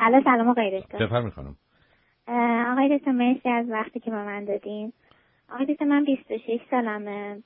سلام آقای دکتر. بفرمایید خانم. آقای دکتر مرسی از وقتی که به من دادین. آقای دکتر من 26 سالمه،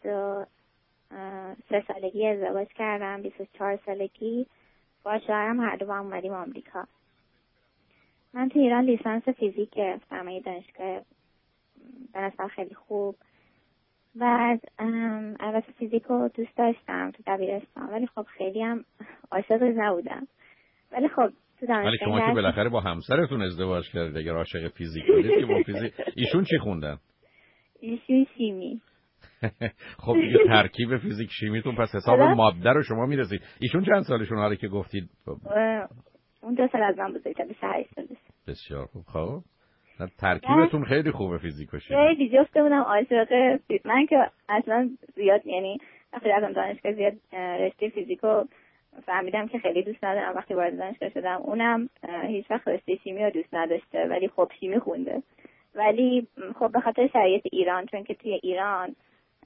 23 سالگی ازدواج کردم، 24 سالگی با شوهرم هر دو با هم اومدیم آمریکا. من تو ایران لیسانس فیزیک گرفتم، یه دانشگاه به نسبت خیلی خوب. بعد البته فیزیک رو دوست داشتم تو دبیرستان، ولی خب خیلی هم عاشقش نبودم. ولی خب تو دانشگاه، ولی شما که بالاخره با همسرتون ازدواج کردید، اگر عاشق فیزیک بودید که با فیزیک. ایشون چی خوندن؟ ایشون شیمی. خب دیگه ترکیب فیزیک شیمیتون پس حساب ماده رو شما میرسید. ایشون چند سالشون حالا که گفتید؟ اون 2 سال از من بزرگتره، 28 سالشه. بسیار خوب. خب ترکیبتون خیلی خوبه فیزیک و شیمی. خیلی جفته بودم عاشق فیزیک. من که اصلا زیاد، یعنی وقتی رفتم دانشگاه زیاد رشته فیزیکو فهمیدم که خیلی دوست ندارم. وقتی وارد دانشگاه شدم اونم هیچ وقت رشته شیمی رو دوست نداشته، ولی خب شیمی خونده. ولی خب به خاطر شرایط ایران، چون که توی ایران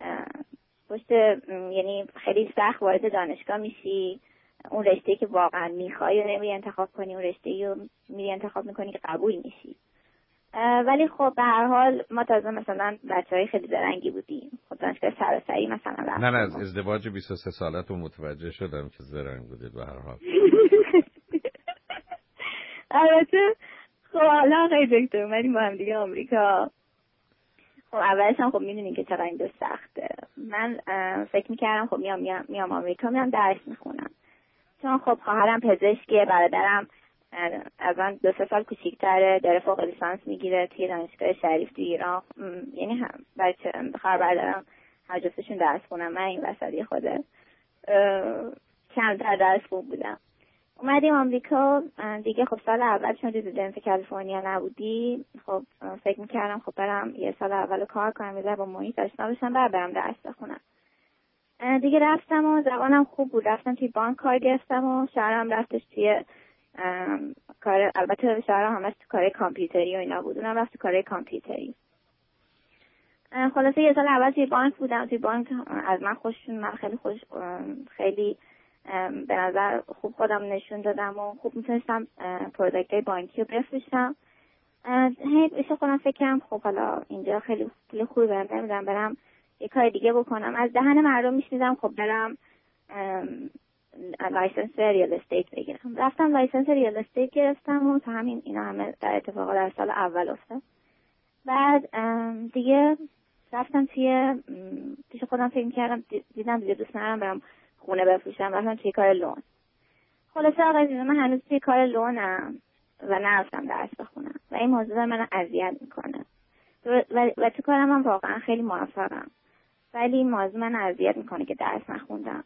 یعنی خیلی سخت وارد دانشگاه میشی، اون رشته‌ای که واقعا میخوای رو نمیری انتخاب کنی، اون رشته‌ای رو میری انتخاب میکنی که قبول میشی. ولی خب به هر حال ما تازه مثلا بچهای خیلی زرنگی بودیم. خب دانشگاه سراسری مثلا رفتیم. نه از ازدواج 23 سالتون متوجه شدم که زرنگ بودید به هر حال. البته خب حالا آقای دکتر اومدیم با هم دیگه آمریکا. خب اولش هم خب میدونین که چقدر این دو سخته. من فکر میکردم خب میام آمریکا، میام درس میخونم، چون خب خواهرم پزشکه، برادرم از من 2-3 سال کوچیک‌تره، داره فوق لیسانس میگیره توی دانشگاه شریف تو ایران. یعنی هم خواهر برادرم هر جفتشون درس خونم، من این وسطی خوده کمتر درس خوب بودم. اومدیم آمریکا دیگه. خب سال اول چون رزیدنت کالیفرنیا نبودی، خب فکر میکردم خب برم یه سال اول کار کنم، یه ذره با محیط آشنا بشم، بعد برم درس بخونم. دیگه رفتم و زبانم خوب بود، رفتم توی بانک کار گرفتم و شوهرم رفتش توی کار، البته شوهرم همش تو کار کامپیوتری و اینا بود، اونم رفت تو کار کامپیوتری. خلاصه یه سال اول توی بانک بودم. توی بانک از من خوششون، من خیلی به نظر خوب خودم نشون دادم و خوب میتونستم پروداکت‌های بانکی رو بفروشم. هی بشه خودم فکرم خب حالا اینجا خیلی پول خوبی بهم نمیدن، برم یه کار دیگه بکنم. از دهن مردم میشنیدم خب برم لایسنس ریال استیت بگیرم. رفتم لایسنس ریال استیت گرفتم و تا همین اینا همه در اتفاقا در سال اول افتاد. بعد دیگه رفتم پیش خودم فکر کردم، دیدم دیگه دوست ندارم برم خونه بفروشم، رفتم توی کار لون. خلاصه آقای عزیز، من هنوز توی کار لونم و نرفتم درس بخونم و این موضوع من اذیت میکنه و تو کارم هم واقعا خیلی موفقم، ولی این موضوع من اذیت میکنه که درس نخوندم.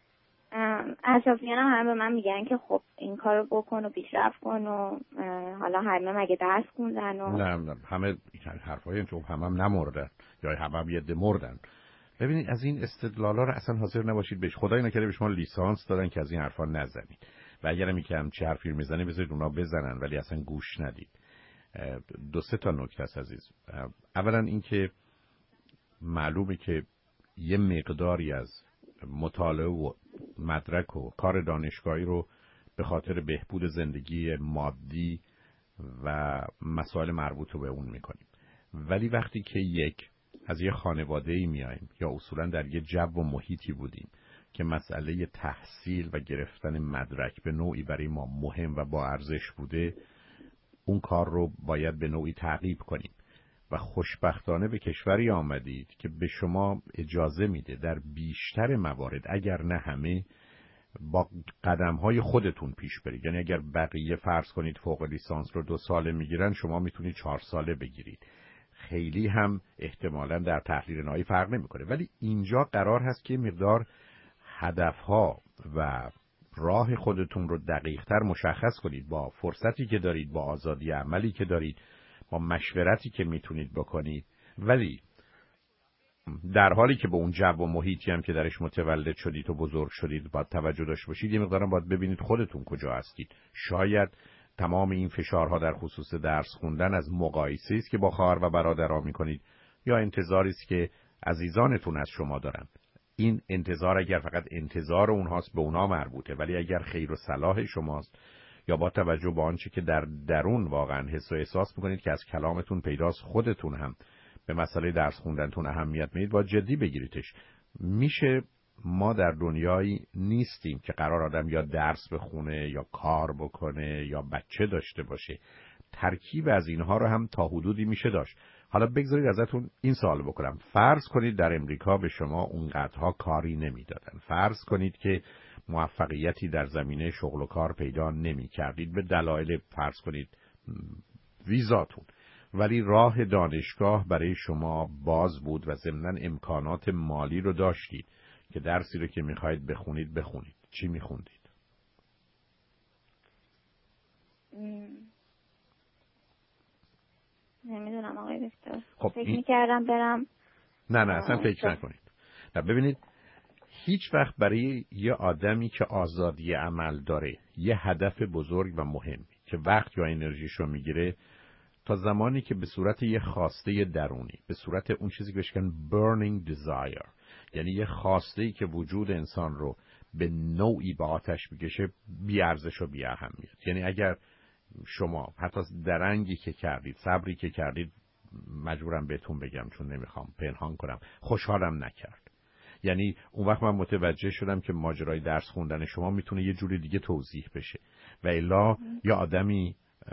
اطرافیانم همه به من میگن که خب این کارو بکن و پیشرفت کن و حالا همه مگه درس خوندن و نه همه حرفای اینجور هم نمردن یا هم یه مردن. ببینید از این استدلالا رو اصلا حاضر نباشید بهش. خدای نکرده به شما لیسانس دادن که از این حرفا نزنید و اگرم یکم چه حرفی میزنه بذارید اونا بزنن ولی اصلا گوش ندید. 2-3 تا نکته است عزیز. اولا اینکه معلومه که یه مقداری از مطالعه و مدرک و کار دانشگاهی رو به خاطر بهبود زندگی مادی و مسائل مربوط به اون میکنیم، ولی وقتی که از یه خانواده‌ای میایم یا اصولا در یه جو و محیطی بودیم که مسئله تحصیل و گرفتن مدرک به نوعی برای ما مهم و با ارزش بوده، اون کار رو باید به نوعی تعقیب کنیم و خوشبختانه به کشوری آمدید که به شما اجازه میده در بیشتر موارد اگر نه همه با قدم‌های خودتون پیش برید. یعنی اگر بقیه فرض کنید فوق لیسانس رو 2 ساله میگیرن، شما میتونید 4 ساله بگیرید. خیلی هم احتمالاً در تحلیل نهایی فرق نمیکنه، ولی اینجا قرار هست که مقدار هدفها و راه خودتون رو دقیق‌تر مشخص کنید با فرصتی که دارید، با آزادی عملی که دارید، با مشورتی که میتونید بکنید. ولی در حالی که به اون جو و محیطی هم که درش متولد شدید و بزرگ شدید باید توجه داشته باشید. یه مقدارم باید ببینید خودتون کجا هستید. شاید تمام این فشارها در خصوص درس خوندن از مقایسه است که با خواهر و برادرها میکنید یا انتظاری است که عزیزانتون از شما دارن. این انتظار اگر فقط انتظار اونهاست به اونها مربوطه، ولی اگر خیر و صلاح شماست یا با توجه به آنچه که در درون واقعا حس و احساس میکنید که از کلامتون پیداست خودتون هم به مسئله درس خوندنتون اهمیت میدید، با جدی بگیریدش. میشه ما در دنیایی نیستیم که قرار آدم یا درس بخونه یا کار بکنه یا بچه داشته باشه. ترکیب از اینها رو هم تا حدودی میشه داشت. حالا بگذارید ازتون این سوال بکنم. فرض کنید در امریکا به شما اونقدرها کاری نمیدادن. فرض کنید که موفقیتی در زمینه شغل و کار پیدا نمی کردید به دلایل فرض کنید ویزاتون، ولی راه دانشگاه برای شما باز بود و ضمناً امکانات مالی رو داشتید که درسی رو که میخواید بخونید. چی میخوندید؟ نمیدونم آقای دکتر. خب فکر میکردم برم. نه اصلا فکر نکنید. نه ببینید، هیچ وقت برای یه آدمی که آزادی عمل داره، یه هدف بزرگ و مهمی که وقت یا انرژیشو میگیره، تا زمانی که به صورت یه خواسته درونی، به صورت اون چیزی که بهش میگن burning desire، یعنی یه خواسته ای که وجود انسان رو به نوعی به آتش میکشه، بی ارزش و بی اهمیت. یعنی اگر شما حتی درنگی که کردید، صبری که کردید، مجبورم بهتون بگم چون نمیخوام پنهان کنم، خوشحالم نکرد. یعنی اون وقت من متوجه شدم که ماجرای درس خوندن شما میتونه یه جوری دیگه توضیح بشه و الا یه آدمی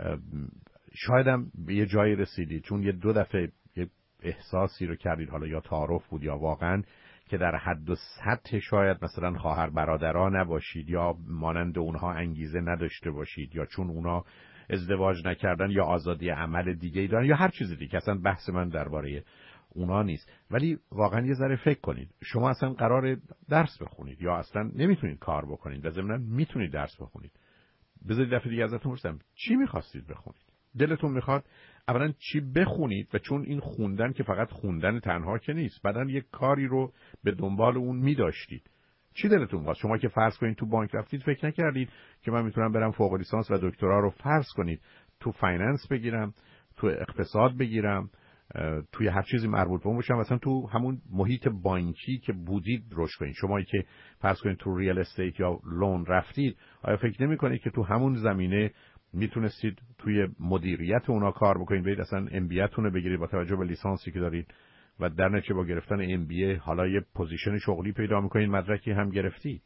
شایدم به یه جایی رسیدید چون یه دو دفعه یه احساسی رو کردید، حالا یا تعارف بود یا واقعا که در حد و سطح شاید مثلا خواهر برادرها نباشید یا مانند اونها انگیزه نداشته باشید یا چون اونها ازدواج نکردن یا آزادی عمل دیگه‌ای دارن یا هر چیز دیگه. اصلا بحث من درباره اونا نیست، ولی واقعا یه ذره فکر کنید. شما اصلا قراره درس بخونید یا اصلا نمیتونید کار بکنید و ضمناً میتونید درس بخونید. بذارید دفعه دیگه ازتون پرسم چی میخواستید بخونید؟ دلتون میخواد اولا چی بخونید؟ و چون این خوندن که فقط خوندن تنها که نیست، بعدن یک کاری رو به دنبال اون میداشتید. چی دلتون میخواد؟ شما که فرض کنید تو بانک رفتید، فکر نکردید که من میتونم برم فوق لیسانس و دکترا رو فرض کنید تو فایننس بگیرم، تو اقتصاد بگیرم، توی هر چیزی مربوط به اون باشم، مثلا تو همون محیط بانکی که بودید رشد کنید. شمایی که فرض کنید تو ریال استیت یا لون رفتید، آیا فکر نمی‌کنید که تو همون زمینه میتونستید توی مدیریت اونا کار بکنید، برید اصلا ام بی اتون رو بگیرید با توجه به لیسانسی که دارید و در نتیجه با گرفتن ام بی ای حالا یه پوزیشن شغلی پیدا می‌کنید، مدرکی هم گرفتید؟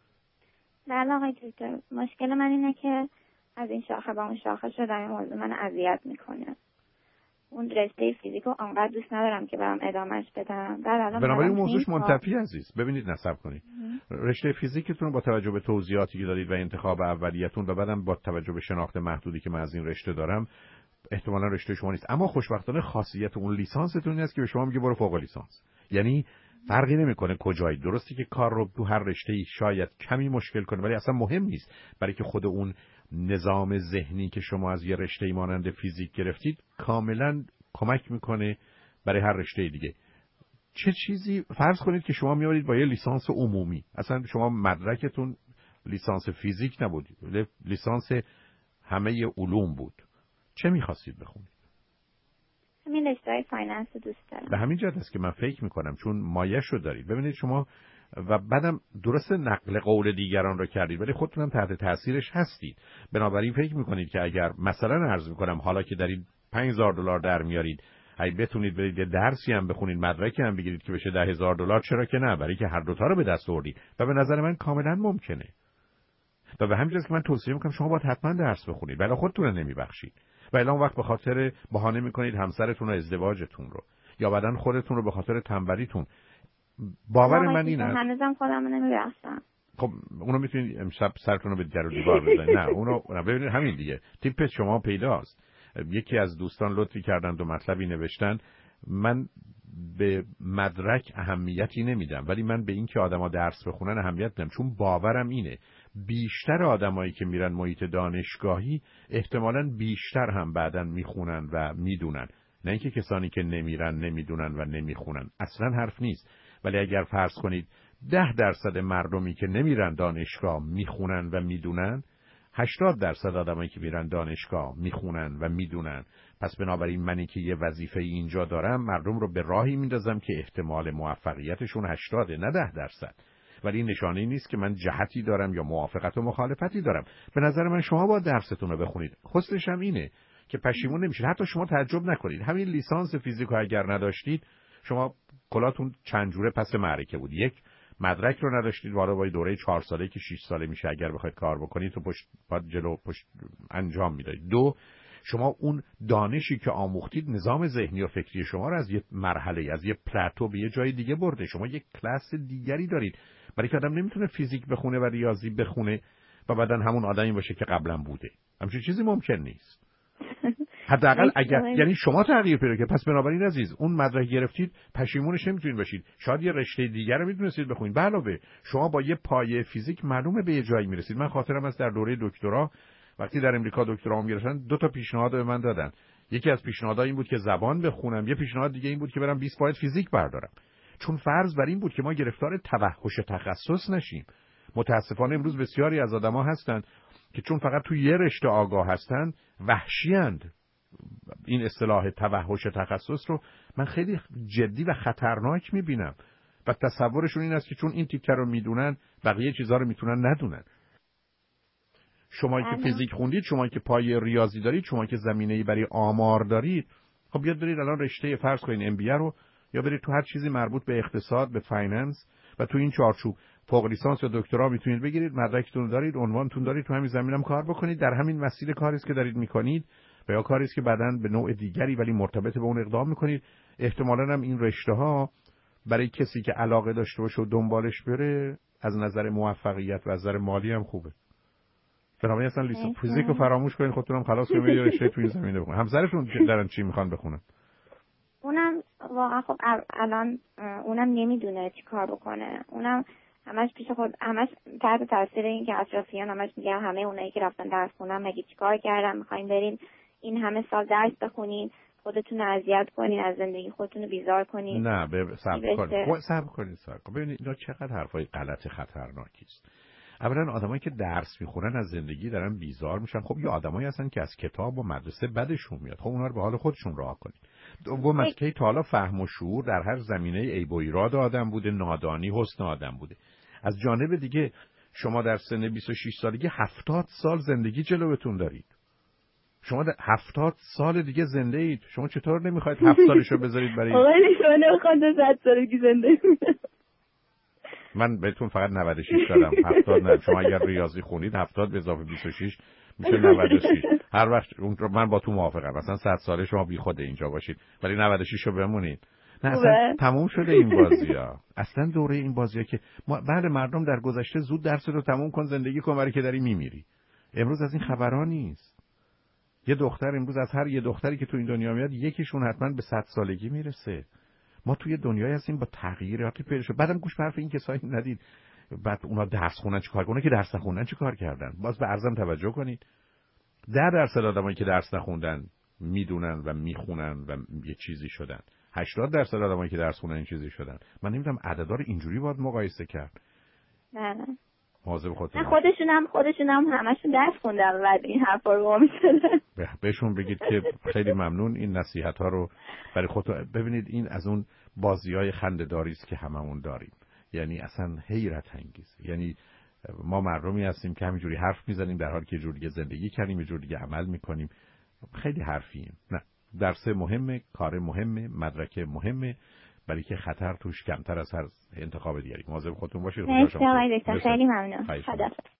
بله آقای دکتر، مشکل من اینه که از این شاخه به اون شاخه شدن این موضوع من اذیت میکنه. اون رشته فیزیک رو انقدر دوست ندارم که برام ادامهش بدم. بنابراین موضوعش منتفی عزیز. ببینید نصب کنید. رشته فیزیکتون با توجه به توضیحاتی که دادید و انتخاب اولیتون و بعدم با توجه به شناخت محدودی که من از این رشته دارم، احتمالاً رشته شما نیست. اما خوشبختانه خاصیت اون لیسانستون این است که به شما میگه برو فوق لیسانس. یعنی فرقی نمیکنه کجایی. درستی که کار رو تو هر رشته‌ای شاید کمی مشکل کنه، ولی اصلا مهم نیست، برای که خود اون نظام ذهنی که شما از یه رشته‌ای مانند فیزیک گرفتید کاملا کمک میکنه برای هر رشته دیگه. چه چیزی فرض کنید که شما میارید با یه لیسانس عمومی، اصلا شما مدرکتون لیسانس فیزیک نبود، لیسانس همه علوم بود، چه میخواستید بخونید؟ همین رشته فایننس دوست دارم. به همین جهت است که من فکر میکنم چون مایه‌شو دارید. ببینید شما و بعدم درست نقل قول دیگران رو کردید ولی خودتونم تحت تاثیرش هستید. بنابراین فکر میکنید که اگر مثلا عرض میکنم حالا که دارید $5,000 در میارید، اگه بتونید برید یه درسی هم بخونید، مدرکی هم بگیرید که بشه $10,000، چرا که نه؟ برای که هر دوتا رو به دست آوردید و به نظر من کاملا ممکنه. و به همین جهت که من توصیه میکنم شما باید حتما درس بخونید، ولی خودتون رو نمیبخشید. و اون وقت به خاطر بهانه میکنید همسرتون و ازدواجتون رو یا بعدن خودتون رو به خاطر تنبلیتون. باور من اینه هنوزم خودم رو نمیبخشم. خب اونو میتونید امشب سرتون رو به در و دیوار بزنید. نه اونو ببینید همین دیگه تیپ شما پیداست. یکی از دوستان لطفی کردند و مطلبی نوشتن، من به مدرک اهمیتی نمیدم ولی من به این که آدما درس بخونن اهمیت میدم، چون باورم اینه بیشتر آدمایی که میرن محیط دانشگاهی احتمالاً بیشتر هم بعداً میخونن و میدونن، نه اینکه کسانی که نمیرن نمیدونن و نمیخونن. اصلا حرف نیست. ولی اگر فرض کنید 10% مردمی که نمیرن دانشگاه میخونن و میدونن، 80% آدمایی که میرن دانشگاه میخونن و میدونن. پس بنابراین منی که یه وظیفه اینجا دارم، مردم رو به راهی میندازم که احتمال موفقیتشون 80 نه 10%. ولی این نشانه نیست که من جهتی دارم یا موافقت و مخالفتی دارم. به نظر من شما باید درستون رو بخونید. حسنش هم اینه که پشیمون نمیشید. حتی شما تعجب نکنید. همین لیسانس فیزیک رو اگر نداشتید، شما کلاتون چند جوره پس معرکه بود. یک، مدرک رو نداشتید، وارد با دوره 4 ساله که 6 ساله میشه اگر بخواید کار بکنید تو پشت انجام میدید. دو، شما اون دانشی که آموختید نظام ذهنی و فکری شما رو از یه مرحله، از یه پلاتو به یه جای دیگه برده. شما یک کلاس دیگری دارید. برای که آدم نمیتونه فیزیک بخونه و ریاضی بخونه و بعداً همون آدمی باشه که قبلا بوده. همچین چیزی ممکن نیست. حداقل اگر یعنی شما تغییر پیدا کنید. پس بنابراین عزیز، اون مدرک گرفتید، پشیمونش نمیتونید باشید. شاید یه رشته دیگر رو میتونستید بخونید. به علاوه شما با یه پایه فیزیک معلومه به یه جایی میرسید. من خاطرم است در دوره دکترا وقتی در امریکا دکترام گرفتن 2 تا پیشنهاد به من دادن. یکی از پیشنهادها این بود که زبان بخونم، یه پیشنهاد دیگه این بود که برم 20 پایه فیزیک بردارم. چون فرض بر این بود که ما گرفتار توحش تخصص نشیم. متاسفانه امروز بسیاری از آدما هستند که چون فقط توی یه رشته آگاه هستن وحشی‌اند. این اصطلاح توحش تخصص رو من خیلی جدی و خطرناک میبینم و تصورشون این است که چون این تیکه رو میدونن بقیه چیزها رو میتونن ندونن. شما که فیزیک خوندید، شما که پای ریاضی دارید، شما که زمینه‌ای برای آمار دارید، خب بیاد برید الان رشته فرض کنین ام بی ای رو، یا برید تو هر چیزی مربوط به اقتصاد، به فایننس و تو این چارچوب فوق لیسانس یا دکترا میتونید بگیرید، مدرکتون رو دارید، عنوانتون دارید، تو همین زمینم کار بکنید. در همین مسیر کاری است که دارید میکنید و یا کاری است که بعداً به نوع دیگری ولی مرتبط به اون اقدام میکنید. احتمالاً هم این رشته‌ها برای کسی که علاقه داشته باشه و دنبالش بره از نظر موفقیت و از نظر مالی هم خوبه. بنابراین اصلا لیسانس فیزیک رو فراموش کنید، خودتون هم خلاص کنید یه رشته توی زمینه بخونید. همسرتون دارن چی میخوان بخونن؟ اونم واقعا خب الان اونم نمیدونه چی کار بکنه. اونم همش پیش خود، همش تحت تاثیر این که اطرافیان همش میگن همه اونایی که رفتن درس خوندن مگه چی کار کردن، میخواین برین این همه سال درس بخونین خودتون رو اذیت کنین، از زندگی خودتون رو بیزار کنین. نه صبر کنید. ببینید اینا چقدر حرفای غلط خطرناکی است. اولا آدمایی که درس میخونن از زندگی دارن بیزار میشن. خب یه آدمایی هستن که از کتاب و مدرسه بدشون میاد. خب اونا رو به حال خودشون رها کنید. دوم از که تا حالا فهم و شعور در هر زمینه عیب و ایراد آدم بوده، نادانی حسن آدم بوده. از جانب دیگه شما در سن 26 سالگی 70 سال زندگی جلوتون دارید. شما 70 سال دیگه زنده اید. شما چطور نمیخواید 7 سالشو بذارید برای آقای شما نمیخواید 100 سالگی زنده؟ من بهتون فقط 96 دادم. 70 نه. شما اگر ریاضی خونید 70 به اضافه 26 میشه 96. هر وقت اون من با تو موافقم. مثلا 100 ساله شما بیخود اینجا باشید ولی 96 رو بمونید. نه اصلا تموم شده این بازی‌ها. اصلا دوره این بازی‌ها که بله مردم در گذشته زود درس رو تموم کن زندگی کن برای که داری میمیری. امروز از این خبرا نیست. یه دختر امروز از هر یه دختری که تو این دنیا میاد یکیشون حتما به 100 سالگی میرسه. ما توی دنیایی هستیم با تغییراتی پیدا شده. بعدم گوش به حرف این کسایی ندید بعد اونا درس خوندن چیکار کنن که درس نخوندن چیکار کردن. باز به ارزم توجه کنید. 10% آدمایی که درس نخوندن میدونن و میخونن و یه چیزی شدن. 80% آدمایی که درس خوندن این چیزی شدن. من نمیدونم عددا رو اینجوری باید مقایسه کرد. نه مواظب خودتون. خودشونم همشون درس خوندن بعد این حرفا رو می‌زنن. بهشون بگید که خیلی ممنون این نصیحت‌ها رو برای خودتون. ببینید این از اون بازی‌های خنده‌داری است که هممون داریم. یعنی اصلا حیرت انگیز. یعنی ما مردمی هستیم که همینجوری حرف میزنیم در حالی که یه جور دیگه زندگی کردیم، یه جور دیگه عمل میکنیم. خیلی حرفیم. نه، درس مهمه، کار مهمه، مدرک مهمه، برای که خطر توش کمتر از هر انتخاب دیگری. مواظب خودتون باشید. خیلی ممنون. خدا